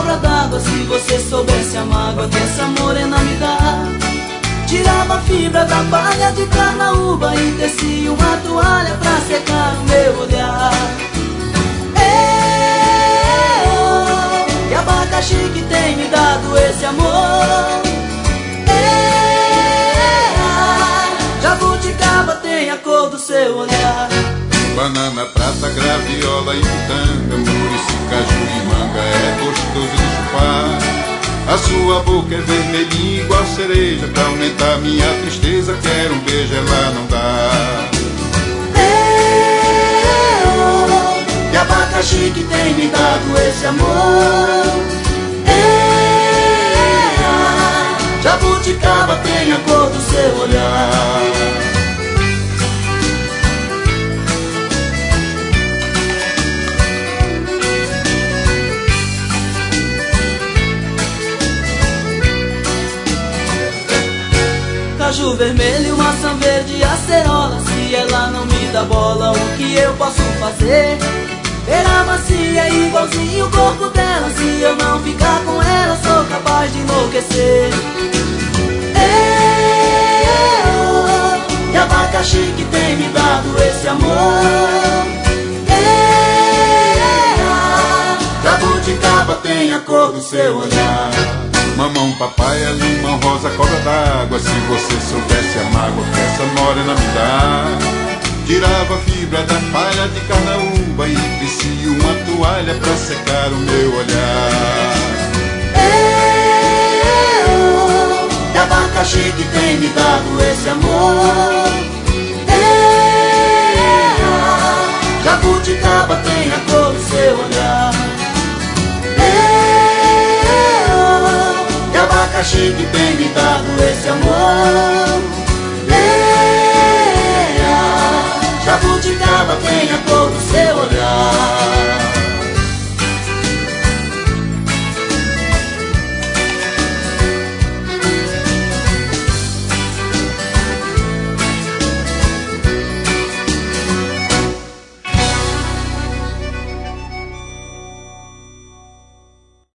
cobra d'água. Se você soubesse a mágoa que essa morena me dá. Tirava a fibra da palha de carnaúba e tecia uma toalha pra secar o meu olhar. E abacaxi que tem me dado esse amor. Jabuticaba tem a cor do seu olhar. Banana, prata, graviola e pitanga, murici, caju e manga, é gostoso de chupar. A sua boca é vermelhinha igual cereja, pra aumentar minha tristeza quero um beijo, ela não dá. E abacaxi que tem me dado esse amor. Jabuticaba tem a cor do seu olhar. Caju vermelho, maçã verde, acerola. Se ela não me dá bola, o que eu posso fazer? Era macia igualzinho o corpo dela. Se eu não ficar com ela, sou capaz de enlouquecer. E abacaxi que tem me dado esse amor. Jabuticaba tem a cor do seu olhar. Mamão, papaya, limão, rosa, cobra d'água. Se você soubesse a mágoa que essa morena me dá. Tirava a fibra da palha de carnaúba e tecia uma toalha pra secar o meu olhar. E abacaxi que tem me dado esse amor. Jabuticaba tem a cor do seu olhar. E abacaxi que tem me dado esse amor.